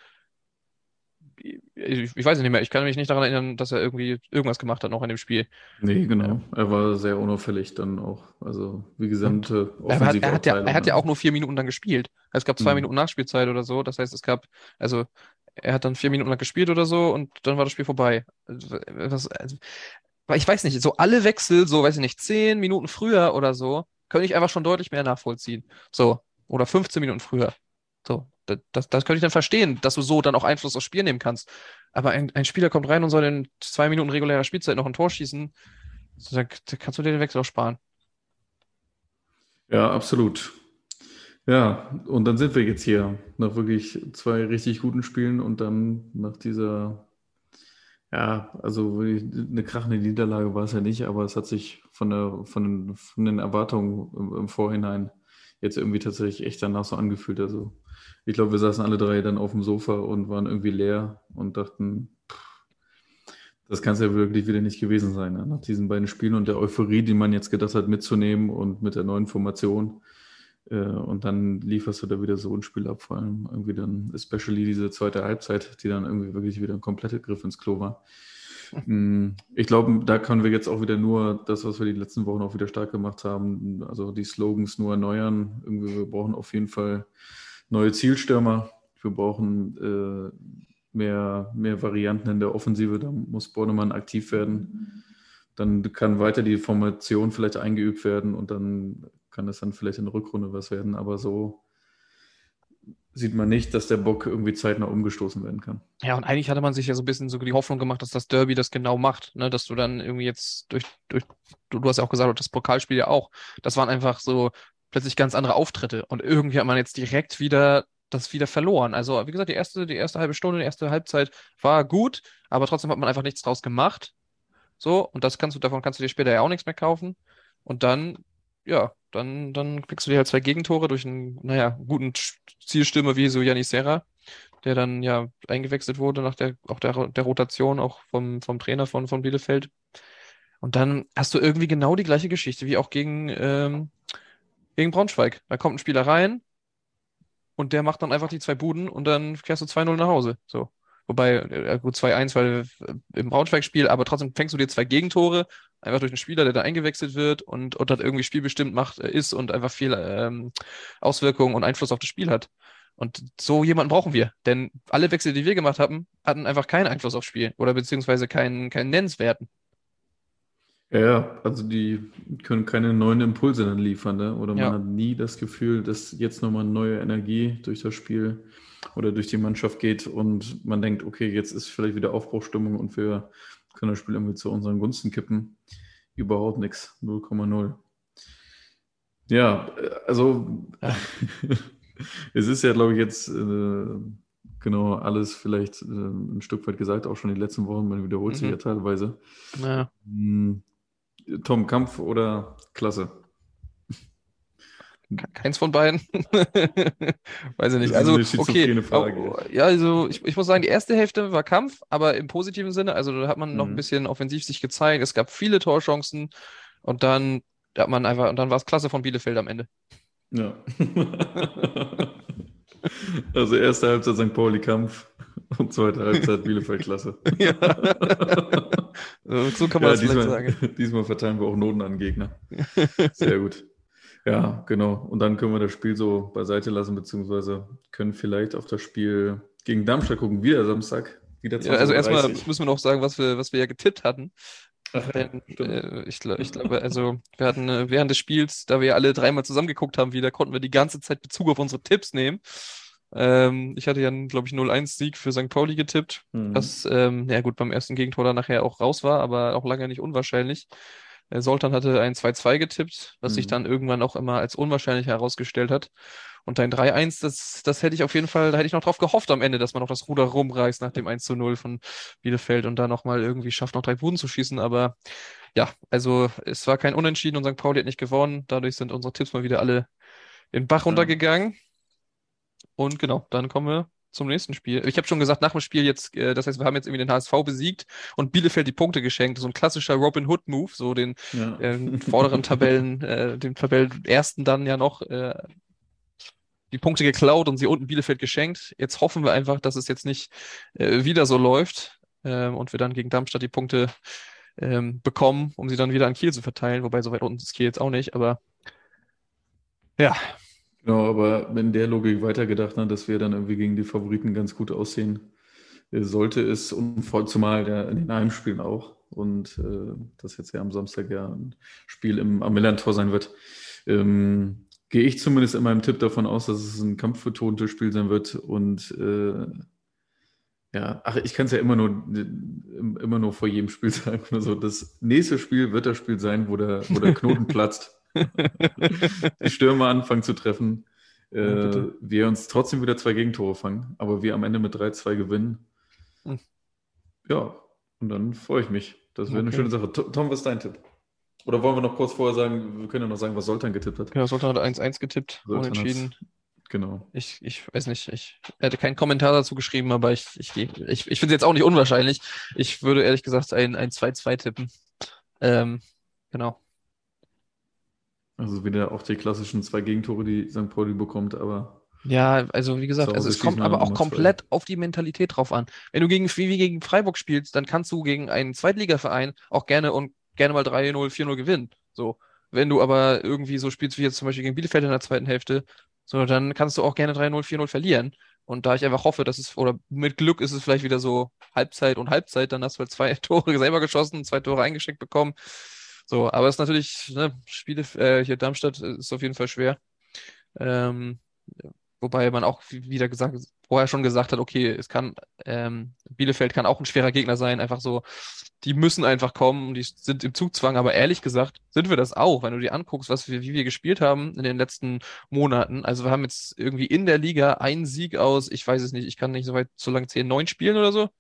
ich weiß es nicht mehr. Ich kann mich nicht daran erinnern, dass er irgendwie irgendwas gemacht hat noch in dem Spiel. Nee, Ja. genau. Er war sehr unauffällig dann auch. Also wie Und gesamte er Offensivaufteilung hat ja dann. auch nur 4 Minuten dann gespielt. Es gab 2 Minuten Mhm. Nachspielzeit oder so. Das heißt, also er hat dann 4 Minuten lang gespielt oder so und dann war das Spiel vorbei. Weil ich weiß nicht, so alle Wechsel, so weiß ich nicht, 10 Minuten früher oder so, könnte ich einfach schon deutlich mehr nachvollziehen. So, oder 15 Minuten früher. So, das könnte ich dann verstehen, dass du so dann auch Einfluss aufs Spiel nehmen kannst. Aber ein Spieler kommt rein und soll in 2 Minuten regulärer Spielzeit noch ein Tor schießen. So, da kannst du dir den Wechsel auch sparen. Ja, absolut. Ja, und dann sind wir jetzt hier nach wirklich zwei richtig guten Spielen und dann nach dieser, ja, also wirklich eine krachende Niederlage war es ja nicht, aber es hat sich von den Erwartungen im Vorhinein jetzt irgendwie tatsächlich echt danach so angefühlt. Also ich glaube, wir saßen alle drei dann auf dem Sofa und waren irgendwie leer und dachten, das kann es ja wirklich wieder nicht gewesen sein, ne? Nach diesen beiden Spielen und der Euphorie, die man jetzt gedacht hat mitzunehmen und mit der neuen Formation. Und dann lieferst du da wieder so ein Spiel ab, vor allem irgendwie dann, especially diese zweite Halbzeit, die dann irgendwie wirklich wieder ein kompletter Griff ins Klo war. Ich glaube, da können wir jetzt auch wieder nur das, was wir die letzten Wochen auch wieder stark gemacht haben, also die Slogans nur erneuern. Irgendwie, wir brauchen auf jeden Fall neue Zielstürmer. Wir brauchen mehr Varianten in der Offensive. Da muss Bornemann aktiv werden. Dann kann weiter die Formation vielleicht eingeübt werden und dann kann das dann vielleicht in der Rückrunde was werden. Aber so sieht man nicht, dass der Bock irgendwie zeitnah umgestoßen werden kann. Ja, und eigentlich hatte man sich ja so ein bisschen so die Hoffnung gemacht, dass das Derby das genau macht, ne? Dass du dann irgendwie jetzt du hast ja auch gesagt, das Pokalspiel ja auch, das waren einfach so plötzlich ganz andere Auftritte und irgendwie hat man jetzt direkt wieder verloren. Also, wie gesagt, die erste halbe Stunde, die erste Halbzeit war gut, aber trotzdem hat man einfach nichts draus gemacht. So, und davon kannst du dir später ja auch nichts mehr kaufen. Und dann, ja, dann kriegst du dir halt zwei Gegentore durch einen, naja, guten Zielstürmer wie so Yannis Serra, der dann ja eingewechselt wurde nach der Rotation, auch vom Trainer von Bielefeld. Und dann hast du irgendwie genau die gleiche Geschichte wie auch gegen Braunschweig. Da kommt ein Spieler rein und der macht dann einfach die zwei Buden und dann fährst du 2-0 nach Hause. So. Wobei, gut, 2-1, weil im Braunschweig-Spiel, aber trotzdem fängst du dir zwei Gegentore, einfach durch einen Spieler, der da eingewechselt wird und das irgendwie spielbestimmt ist und einfach viel Auswirkungen und Einfluss auf das Spiel hat. Und so jemanden brauchen wir. Denn alle Wechsel, die wir gemacht haben, hatten einfach keinen Einfluss aufs Spiel oder beziehungsweise keinen nennenswerten. Ja, ja, also die können keine neuen Impulse dann liefern, ne? Oder man Ja. hat nie das Gefühl, dass jetzt nochmal neue Energie durch das Spiel oder durch die Mannschaft geht und man denkt, okay, jetzt ist vielleicht wieder Aufbruchstimmung und wir können das Spiel irgendwie zu unseren Gunsten kippen. Überhaupt nichts, 0,0. Ja, also Ja. es ist ja, glaube ich, jetzt genau alles vielleicht ein Stück weit gesagt, auch schon die letzten Wochen, man wiederholt sich Mhm. ja teilweise. Ja. Hm, Tom, Kampf oder Klasse? Keins von beiden. Weiß ich nicht. Das ist Also, eine okay. schizophrene Frage. Ja, also ich muss sagen, die erste Hälfte war Kampf, aber im positiven Sinne. Also da hat man noch ein Mhm. bisschen offensiv sich gezeigt. Es gab viele Torchancen und dann und dann war es klasse von Bielefeld am Ende. Ja. Also erste Halbzeit St. Pauli Kampf und zweite Halbzeit Bielefeld Klasse. Ja. So kann man Ja, das vielleicht sagen. diesmal verteilen wir auch Noten an Gegner. Sehr gut. Ja, genau. Und dann können wir das Spiel so beiseite lassen, beziehungsweise können vielleicht auf das Spiel gegen Darmstadt gucken. Wieder Samstag, wieder Ja, 20.30 also Uhr. erstmal dreißig. müssen wir noch sagen, was wir ja getippt hatten. Ach ja, Denn stimmt. ich glaube, also wir hatten während des Spiels, da wir ja alle dreimal zusammengeguckt haben, wieder konnten wir die ganze Zeit Bezug auf unsere Tipps nehmen. Ich hatte ja, glaube ich, 0-1 Sieg für St. Pauli getippt, Mhm. was, ja gut, beim ersten Gegentor dann nachher auch raus war, aber auch lange nicht unwahrscheinlich. Soltan hatte ein 2-2 getippt, was sich dann Mhm. irgendwann auch immer als unwahrscheinlich herausgestellt hat. Und dein 3-1, das hätte ich auf jeden Fall, da hätte ich noch drauf gehofft am Ende, dass man noch das Ruder rumreißt nach dem 1-0 von Bielefeld und da nochmal irgendwie schafft, noch 3 Buden zu schießen. Aber ja, also es war kein Unentschieden und St. Pauli hat nicht gewonnen. Dadurch sind unsere Tipps mal wieder alle den Bach Ja. runtergegangen. Und genau, dann kommen wir zum nächsten Spiel. Ich habe schon gesagt, nach dem Spiel jetzt, das heißt, wir haben jetzt irgendwie den HSV besiegt und Bielefeld die Punkte geschenkt. So ein klassischer Robin Hood-Move, so den Ja. vorderen Tabellen, dem Tabellenersten dann ja noch die Punkte geklaut und sie unten Bielefeld geschenkt. Jetzt hoffen wir einfach, dass es jetzt nicht wieder so läuft und wir dann gegen Darmstadt die Punkte bekommen, um sie dann wieder an Kiel zu verteilen. Wobei, so weit unten ist Kiel jetzt auch nicht, aber ja, Genau, aber in der Logik weitergedacht, ne, dass wir dann irgendwie gegen die Favoriten ganz gut aussehen, sollte es, und zumal in den Heimspielen auch, und das jetzt ja am Samstag ja ein Spiel am Millerntor sein wird, gehe ich zumindest in meinem Tipp davon aus, dass es ein kampfbetontes Spiel sein wird und ja, ach, ich kann es ja immer nur vor jedem Spiel sagen. Also das nächste Spiel wird das Spiel sein, wo der Knoten platzt. Die Stürmer anfangen zu treffen. bitte. Wir uns trotzdem wieder 2 Gegentore fangen, aber wir am Ende mit 3-2 gewinnen. Hm. Ja, und dann freue ich mich. Das wäre eine Okay. schöne Sache. Tom, was ist dein Tipp? Oder wollen wir noch kurz vorher sagen, wir können ja noch sagen, was Soltan getippt hat. Ja, Sultan hat 1-1 getippt, Soltan unentschieden. Genau. Ich weiß nicht, er hätte keinen Kommentar dazu geschrieben, aber ich finde es jetzt auch nicht unwahrscheinlich. Ich würde ehrlich gesagt ein 2-2 tippen. Genau. Also wieder auch die klassischen 2 Gegentore, die St. Pauli bekommt, aber Ja, also wie gesagt, zu also Hause es kommt schießen wir aber dann auch immer 2. komplett auf die Mentalität drauf an. Wenn du wie gegen Freiburg spielst, dann kannst du gegen einen Zweitligaverein auch gerne mal 3-0, 4-0 gewinnen. So. Wenn du aber irgendwie so spielst wie jetzt zum Beispiel gegen Bielefeld in der zweiten Hälfte, so, dann kannst du auch gerne 3-0, 4-0 verlieren. Und da ich einfach hoffe, oder mit Glück ist es vielleicht wieder so Halbzeit und Halbzeit, dann hast du halt 2 Tore selber geschossen, 2 Tore eingeschenkt bekommen. So, aber es ist natürlich, ne, hier Darmstadt ist auf jeden Fall schwer. Ähm, Wobei man auch vorher schon gesagt hat, okay, Bielefeld kann auch ein schwerer Gegner sein, einfach so, die müssen einfach kommen, die sind im Zugzwang, aber ehrlich gesagt sind wir das auch, wenn du dir anguckst, wie wir gespielt haben in den letzten Monaten. Also wir haben jetzt irgendwie in der Liga einen Sieg aus, ich weiß es nicht, ich kann nicht so lange zählen, 9 Spielen oder so.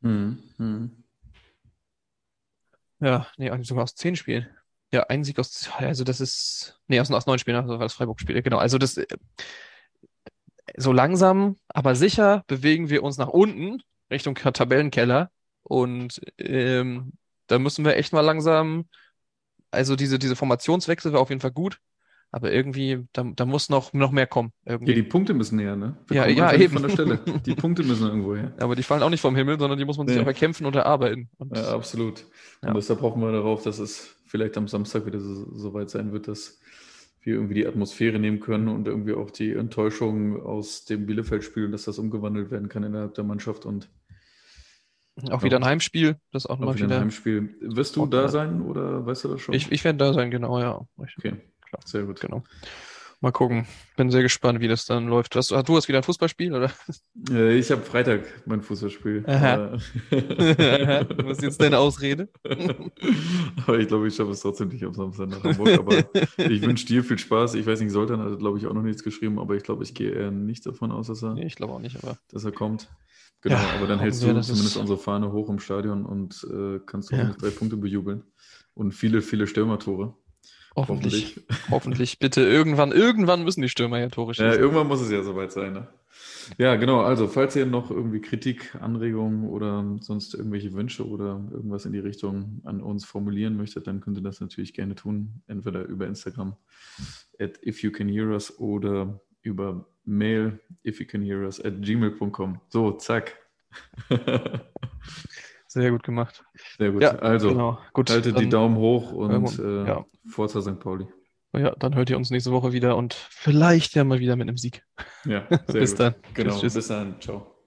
Ja, nee, eigentlich sogar aus 10 Spielen. Ja, ein Sieg also das ist, nee, aus 9 Spielen, also war das Freiburg-Spiel, genau. Also das, so langsam, aber sicher bewegen wir uns nach unten Richtung Tabellenkeller und da müssen wir echt mal langsam, also diese Formationswechsel war auf jeden Fall gut, aber irgendwie, da muss noch mehr kommen, Ja, irgendwie. die Punkte müssen her, ne? Wir Ja, kommen ja, einfach nicht eben. von der Stelle. Die Punkte müssen irgendwo her. Aber die fallen auch nicht vom Himmel, sondern die muss man sich auch Nee. erkämpfen und erarbeiten. Und Ja, absolut. Und ja, deshalb hoffen wir darauf, dass es vielleicht am Samstag wieder so weit sein wird, dass wir irgendwie die Atmosphäre nehmen können und irgendwie auch die Enttäuschung aus dem Bielefeld-Spiel, dass das umgewandelt werden kann innerhalb der Mannschaft und auch wieder ja, ein Heimspiel, das auch auch mal wieder ein wieder. Heimspiel. Wirst du da sein oder weißt du das schon? Ich werde da sein, genau, ja. Okay, Klar, sehr gut. genau. Mal gucken. Bin sehr gespannt, wie das dann läuft. Du hast wieder ein Fußballspiel, oder? Ich habe Freitag mein Fußballspiel. Aha. Was ist jetzt deine Ausrede? Aber ich glaube, ich schaffe es trotzdem nicht am Samstag nach Hamburg. Aber ich wünsche dir viel Spaß. Ich weiß nicht, Soltan hat, glaube ich, auch noch nichts geschrieben, aber ich glaube, ich gehe eher nicht davon aus, Nee, ich glaube auch nicht, aber dass er kommt. Genau, ja, aber dann hältst hoffen wir, du dass zumindest es. unsere Fahne hoch im Stadion und kannst Ja, hoffentlich 3 Punkte bejubeln. Und viele, viele Stürmertore. hoffentlich. Hoffentlich. Bitte, irgendwann müssen die Stürmer ja Tore Ja, schießen. irgendwann muss es ja soweit sein. Ne? Ja, genau. Also, falls ihr noch irgendwie Kritik, Anregungen oder sonst irgendwelche Wünsche oder irgendwas in die Richtung an uns formulieren möchtet, dann könnt ihr das natürlich gerne tun. Entweder über Instagram at ifyoucanhearus oder über Mail ifyoucanhearus@gmail.com. So, zack. Sehr gut gemacht. Sehr gut. Ja, Also, genau. Gut, haltet die dann, Daumen hoch und ja. Forza St. Pauli. Ja, dann hört ihr uns nächste Woche wieder und vielleicht ja mal wieder mit einem Sieg. Ja, sehr Bis gut. dann. Genau. Tschüss, tschüss. Bis dann. Ciao.